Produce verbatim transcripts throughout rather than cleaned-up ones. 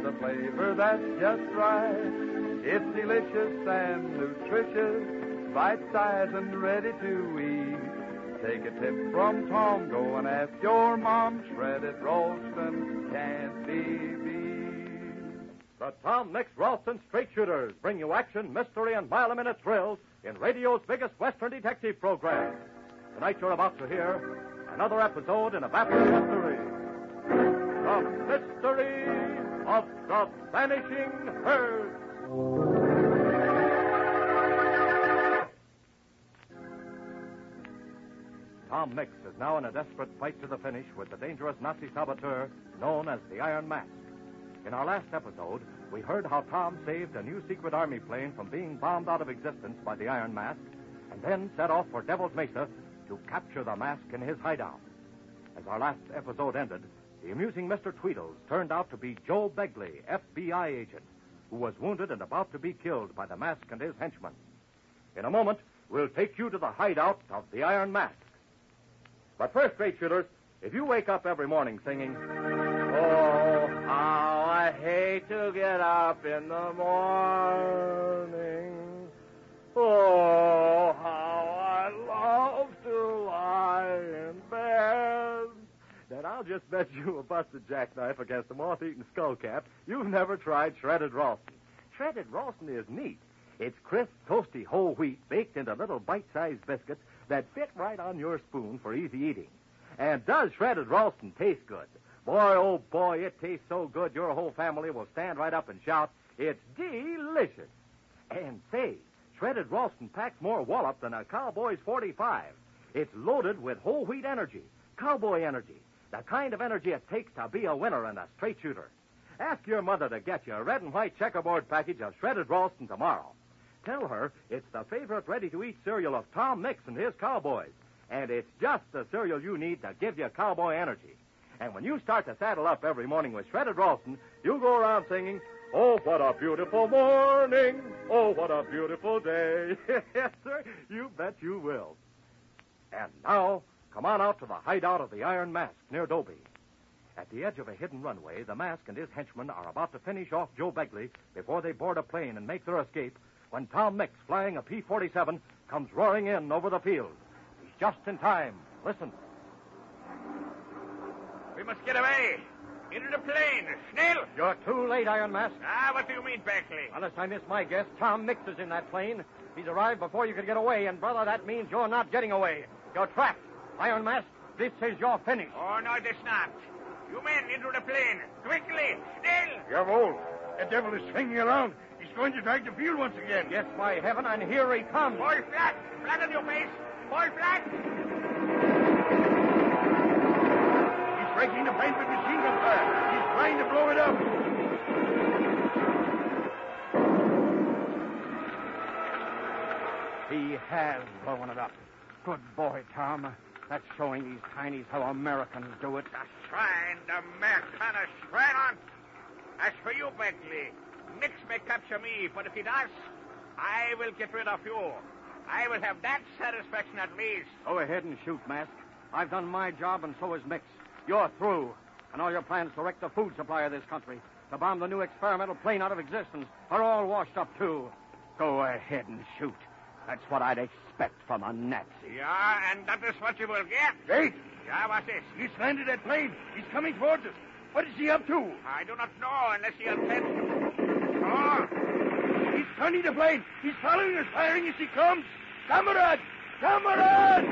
with a flavor that's just right. It's delicious and nutritious, bite-sized and ready to eat. Take a tip from Tom, go and ask your mom. Shredded Ralston can't be beat. The Tom Mix Ralston Straight Shooters bring you action, mystery, and mile-a-minute thrills in radio's biggest Western detective program. Tonight you're about to hear another episode in a baffling mystery. The Mystery of the Vanishing Herd. Tom Mix is now in a desperate fight to the finish with the dangerous Nazi saboteur known as the Iron Mask. In our last episode, we heard how Tom saved a new secret army plane from being bombed out of existence by the Iron Mask, and then set off for Devil's Mesa to capture the mask in his hideout. As our last episode ended, the amusing Mister Tweedles turned out to be Joe Begley, F B I agent, who was wounded and about to be killed by the mask and his henchmen. In a moment, we'll take you to the hideout of the Iron Mask. But first, Straight Shooters, if you wake up every morning singing, "Oh, how I hate to get up in the morning. Oh, how I love to lie in bed," then I'll just bet you a busted jackknife against a moth-eaten skullcap you've never tried Shredded Ralston. Shredded Ralston is neat. It's crisp, toasty whole wheat baked into little bite-sized biscuits that fit right on your spoon for easy eating. And does Shredded Ralston taste good? Boy, oh boy, it tastes so good your whole family will stand right up and shout, "It's delicious." And say, Shredded Ralston packs more wallop than a cowboy's forty-five. It's loaded with whole wheat energy, cowboy energy, the kind of energy it takes to be a winner and a straight shooter. Ask your mother to get you a red and white checkerboard package of Shredded Ralston tomorrow. Tell her it's the favorite ready-to-eat cereal of Tom Mix and his cowboys. And it's just the cereal you need to give you cowboy energy. And when you start to saddle up every morning with Shredded Ralston, you'll go around singing, "Oh, what a beautiful morning. Oh, what a beautiful day." Yes, sir, you bet you will. And now, come on out to the hideout of the Iron Mask near Dobie. At the edge of a hidden runway, the Mask and his henchmen are about to finish off Joe Begley before they board a plane and make their escape when Tom Mix, flying a P forty-seven, comes roaring in over the field. He's just in time. Listen. "We must get away. Into the plane. Schnell!" You're too late, Iron Mask. Ah, what do you mean, Beckley? Unless I miss my guess, Tom Mix is in that plane. He's arrived before you could get away, and, brother, that means you're not getting away. You're trapped. Iron Mask, this is your finish. Oh, no, it is not. You men, into the plane. Quickly. Schnell! Jawohl. The devil is swinging around. He's going to drag the field once again. Yes, by heaven, and here he comes. Fall flat. Flat on your face. Fall flat. He's breaking the plane with machine gun fire. He's trying to blow it up. He has blown it up. Good boy, Tom. That's showing these Chinese how Americans do it. The shrine, the Americana shrine on. As for you, Beckley, Mix may capture me, but if he does, I will get rid of you. I will have that satisfaction at least. Go ahead and shoot, Mask. I've done my job, and so is Mix. You're through. And all your plans to wreck the food supply of this country, to bomb the new experimental plane out of existence, are all washed up, too. Go ahead and shoot. That's what I'd expect from a Nazi. Yeah, and that is what you will get. Wait. Yeah, what's this? He's landed that plane. He's coming towards us. What is he up to? I do not know unless he intends to. Oh! He's turning the plane. He's following us, firing as he comes. Kamerad! Kamerad!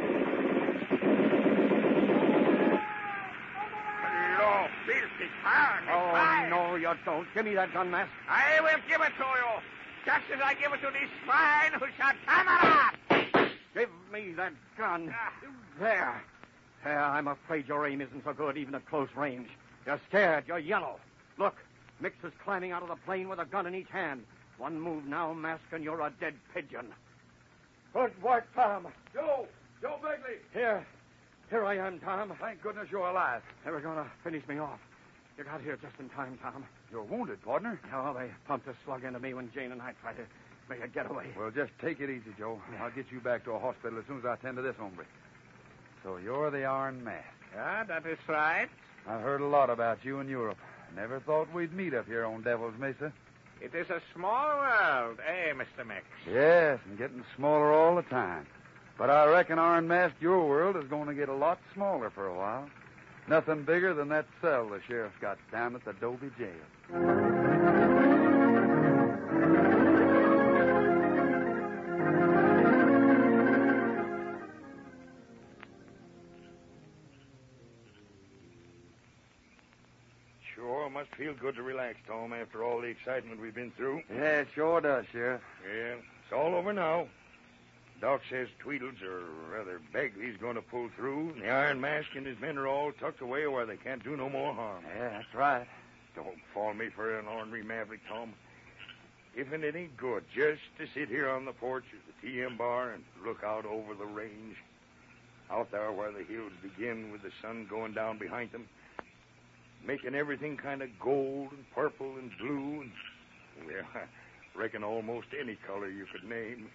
Hello, filthy coward. Oh, Fire. no, you don't. Give me that gun, Mask. I will give it to you. Just as I give it to this swine who shot Kamerad. Give me that gun. Ah. There. There, I'm afraid your aim isn't so good, even at close range. You're scared. You're yellow. Look, Mix is climbing out of the plane with a gun in each hand. One move now, Mask, and you're a dead pigeon. Good work, Tom. Joe! Joe Begley! Here. Here I am, Tom. Thank goodness you're alive. They were going to finish me off. You got here just in time, Tom. You're wounded, partner. No, they pumped a slug into me when Jane and I tried to make a getaway. Well, just take it easy, Joe. I'll get you back to a hospital as soon as I attend to this hombre. So you're the Iron Mask. Yeah, that is right. I've heard a lot about you in Europe. Never thought we'd meet up here on Devil's Mesa. It is a small world, eh, Mister Mix? Yes, and getting smaller all the time. But I reckon, Iron Mask, your world is going to get a lot smaller for a while. Nothing bigger than that cell the sheriff's got down at the Dobie jail. Sure must feel good to relax, Tom, after all the excitement we've been through. Yeah, it sure does, Sheriff. Yeah, it's all over now. Doc says Tweedles, or rather Begley's going to pull through, and the Iron Mask and his men are all tucked away where they can't do no more harm. Yeah, that's right. Don't fall me for an ornery maverick, Tom. If it ain't good just to sit here on the porch of the T M bar and look out over the range, out there where the hills begin with the sun going down behind them, making everything kind of gold and purple and blue and, well, I reckon almost any color you could name.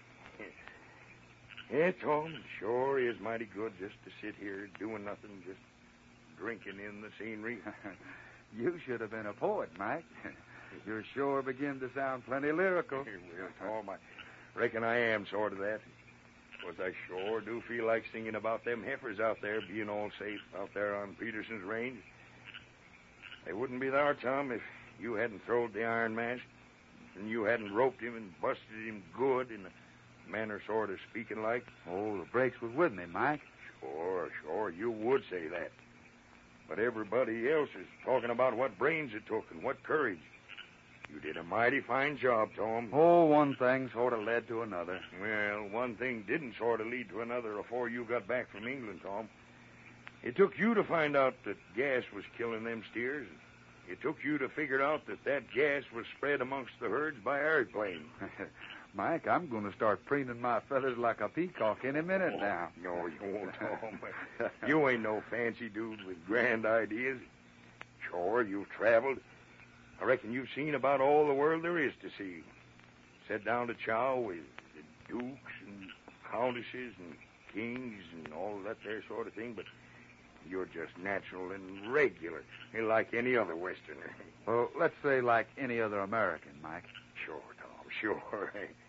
Yeah, Tom, it sure is mighty good just to sit here doing nothing, just drinking in the scenery. You should have been a poet, Mike. You sure begin to sound plenty lyrical. Well, Tom, I reckon I am sort of that. Of course, I sure do feel like singing about them heifers out there being all safe out there on Peterson's range. They wouldn't be there, Tom, if you hadn't throwed the Iron Mask and you hadn't roped him and busted him good in a manner sort of speaking like. Oh, the breaks was with me, Mike. Sure, sure, you would say that. But everybody else is talking about what brains it took and what courage. You did a mighty fine job, Tom. Oh, one thing sort of led to another. Well, one thing didn't sort of lead to another before you got back from England, Tom. It took you to find out that gas was killing them steers. It took you to figure out that that gas was spread amongst the herds by airplane. Mike, I'm going to start preening my feathers like a peacock any minute oh, now. No, you won't, Tom. You ain't no fancy dude with grand ideas. Sure, you've traveled. I reckon you've seen about all the world there is to see. Sat down to chow with the dukes and countesses and kings and all that there sort of thing, but you're just natural and regular, like any other Westerner. Well, let's say like any other American, Mike. Sure, Tom, sure.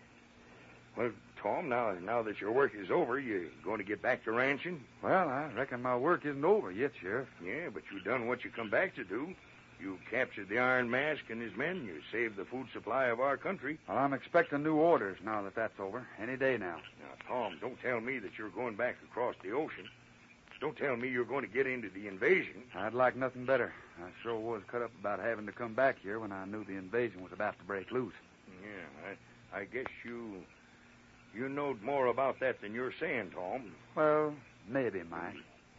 Well, Tom, now now that your work is over, you going to get back to ranching? Well, I reckon my work isn't over yet, Sheriff. Yeah, but you done what you come back to do. You captured the Iron Mask and his men. You saved the food supply of our country. Well, I'm expecting new orders now that that's over. Any day now. Now, Tom, don't tell me that you're going back across the ocean. Don't tell me you're going to get into the invasion. I'd like nothing better. I sure was cut up about having to come back here when I knew the invasion was about to break loose. Yeah, I, I guess you you knowed more about that than you're saying, Tom. Well, maybe, Mike.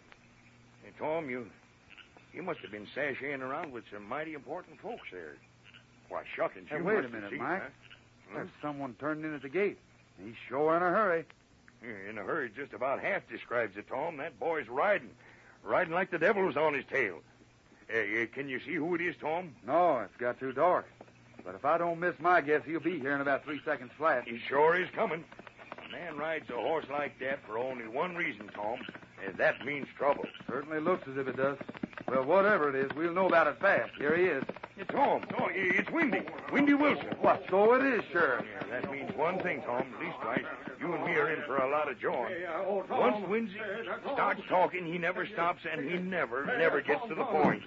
Hey, Tom, you you must have been sashaying around with some mighty important folks there. Why, shuckings, Hey, you wait must a minute, have seen, Mike. Huh? There's someone turning in at the gate. He's sure in a hurry. Yeah, in a hurry, just about half describes it, Tom. That boy's riding. Riding like the devil was on his tail. Hey, uh, can you see who it is, Tom? No, it's got too dark. But if I don't miss my guess, he'll be here in about three seconds flat. He sure is coming. A man rides a horse like that for only one reason, Tom, and that means trouble. Certainly looks as if it does. Well, whatever it is, we'll know about it fast. Here he is. Hey, Tom, Tom, it's Windy. Windy Wilson. What? So it is, Sheriff. Yeah, that means one thing, Tom. Leastwise, you and me are in for a lot of joy. Once Windy starts talking, he never stops, and he never, never gets to the point.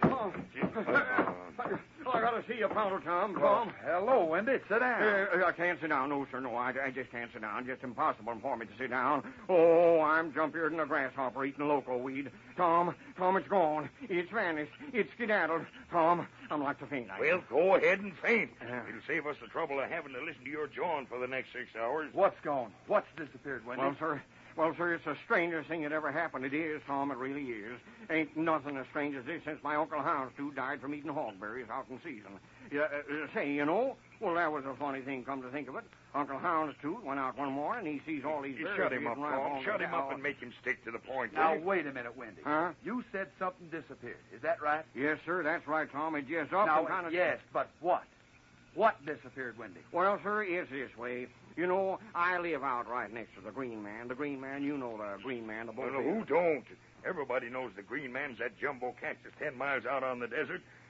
Oh, I gotta see you, Powder Tom. Tom. Hello, Wendy. Sit down. Uh, I can't sit down. No, sir. No, I, I just can't sit down. Just impossible for me to sit down. Oh, I'm jumpier than a grasshopper eating loco weed. Tom, Tom, it's gone. It's vanished. It's skedaddled. Tom, I'm like to faint. Well, go ahead and faint. Yeah. It'll save us the trouble of having to listen to your jawing for the next six hours. What's gone? What's disappeared, Wendy? Well, sir, well, sir, it's the strangest thing that ever happened. It is, Tom, it really is. Ain't nothing as strange as this since my Uncle Houndstooth died from eating hogberries out in season. Yeah, uh, say, you know, well, that was a funny thing, come to think of it. Uncle Houndstooth went out one morning and he sees all these You berries. shut him up, sitting right Tom. along Shut the him up wall. and make him stick to the point. Now, will you? wait a minute, Wendy. Huh? You said something disappeared. Is that right? Yes, sir, that's right, Tom. It just up Now, and kind of... yes, but what? What disappeared, Wendy? Well, sir, it's this way. You know, I live out right next to the Green Man. The Green Man, you know the Green Man, the Well, bull. who don't? Everybody knows the Green Man's that jumbo cactus ten miles out on the desert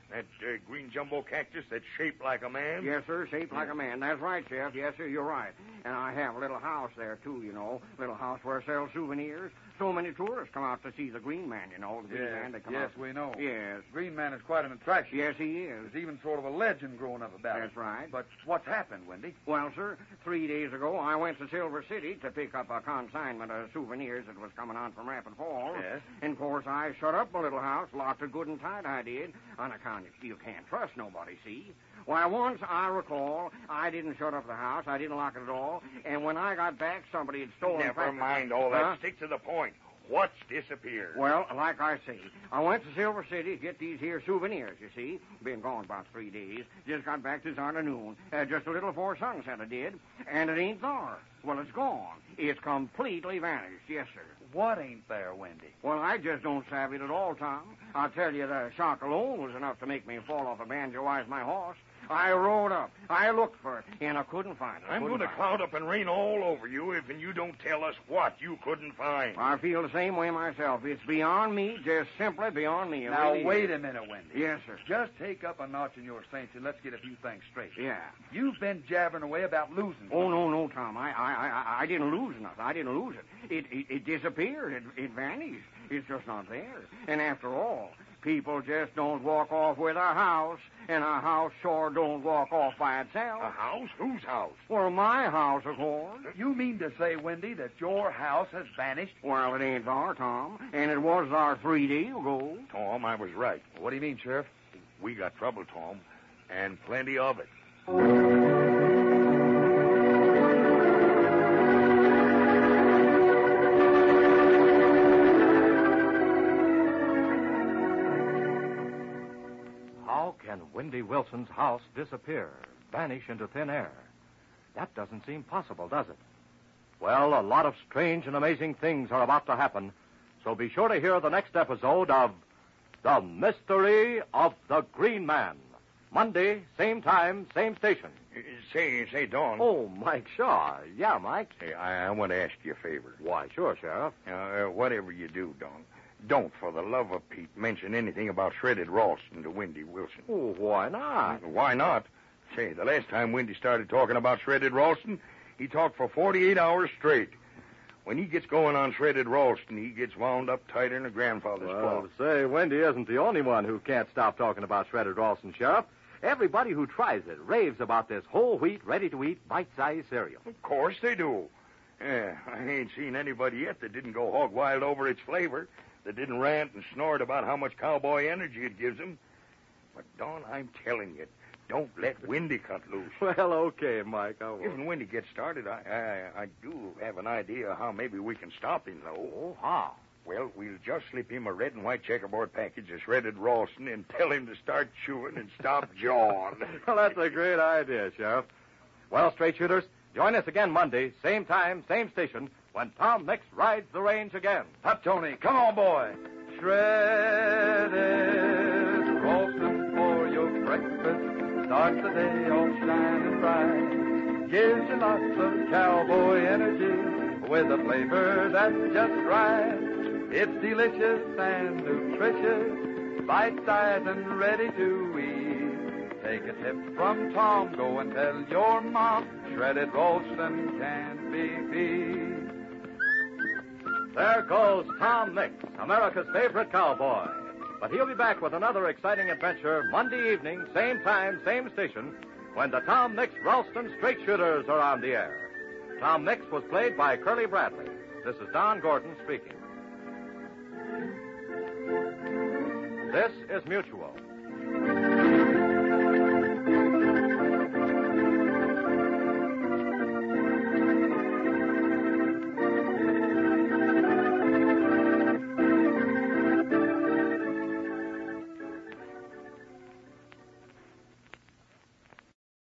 That uh, green jumbo cactus that's shaped like a man? Yes, sir, shaped like a man. That's right, Sheriff. Yes, sir, you're right. And I have a little house there, too, you know. Little house where I sell souvenirs. So many tourists come out to see the Green Man, you know. The Green Yes, Man, they come yes, out. we know. Yes. Green Man is quite an attraction. Yes, he is. There's even sort of a legend growing up about it. That's right. But what's happened, Wendy? Well, sir, three days ago, I went to Silver City to pick up a consignment of souvenirs that was coming on from Rapid Falls. Yes. And, of course, I shut up my little house, locked it good and tight, I did, on account of you can't trust nobody, see? Why, once I recall, I didn't shut up the house, I didn't lock it at all, and when I got back, somebody had stolen... Never mind all that. Huh? Stick to the point. What's disappeared? Well, like I say, I went to Silver City to get these here souvenirs, you see. Been gone about three days. Just got back this afternoon. Uh, just a little before sunset I did. And it ain't there. Well, it's gone. It's completely vanished. Yes, sir. What ain't there, Wendy? Well, I just don't savvy it at all, Tom. I tell you, the shock alone was enough to make me fall off a banjo-wise my horse. I rode up. I looked for it, and I couldn't find it. I I'm couldn't going to find cloud up and rain all over you if and you don't tell us what you couldn't find. it. I feel the same way myself. It's beyond me, just simply beyond me. It Now, really wait is. a minute, Wendy. Yes, sir. Just take up a notch in your saints and let's get a few things straight. Yeah. You've been jabbering away about losing. Oh, no, no, Tom. I, I, I, I didn't lose nothing. I didn't lose it. It, it, it disappeared. It, it vanished. It's just not there. And after all, people just don't walk off with a house, and a house sure don't walk off by itself. A house? Whose house? Well, my house, of course. You mean to say, Wendy, that your house has vanished? Well, it ain't there, Tom, and it was there three days ago. Tom, I was right. What do you mean, Sheriff? We got trouble, Tom, and plenty of it. How can Wendy Wilson's house disappear, vanish into thin air? That doesn't seem possible, does it? Well, a lot of strange and amazing things are about to happen, so be sure to hear the next episode of The Mystery of the Green Man. Monday, same time, same station. Uh, Say, say, Don. Oh, Mike Shaw. Yeah, Mike. Hey, I, I want to ask you a favor. Why, sure, Sheriff. Uh, whatever you do, Don, don't, for the love of Pete, mention anything about shredded Ralston to Wendy Wilson. Oh, why not? Why not? Say, the last time Wendy started talking about shredded Ralston, he talked for forty-eight hours straight. When he gets going on shredded Ralston, he gets wound up tighter than a grandfather's Well, clock. say, Wendy isn't the only one who can't stop talking about shredded Ralston, Sheriff. Everybody who tries it raves about this whole wheat, ready-to-eat, bite-sized cereal. Of course they do. Yeah, I ain't seen anybody yet that didn't go hog wild over its flavor, that didn't rant and snort about how much cowboy energy it gives them. But, Don, I'm telling you, don't let Wendy cut loose. Well, okay, Mike, I won't. If and when he gets started, I, I I do have an idea how maybe we can stop him, though. Oh, how? Well, we'll just slip him a red and white checkerboard package of shredded Ralston and tell him to start chewing and stop jawing. Well, that's a great idea, Sheriff. Well, straight shooters, join us again Monday, same time, same station, when Tom Mix rides the range again. Up, Tony. Come on, boy. Shredded Ralston for your breakfast. Starts the day off shining bright. Gives you lots of cowboy energy with a flavor that's just right. It's delicious and nutritious, bite-sized and ready to eat. Take a tip from Tom, go and tell your mom, shredded Ralston can't be beat. There goes Tom Mix, America's favorite cowboy. But he'll be back with another exciting adventure Monday evening, same time, same station, when the Tom Mix Ralston Straight Shooters are on the air. Tom Mix was played by Curly Bradley. This is Don Gordon speaking. This is Mutual.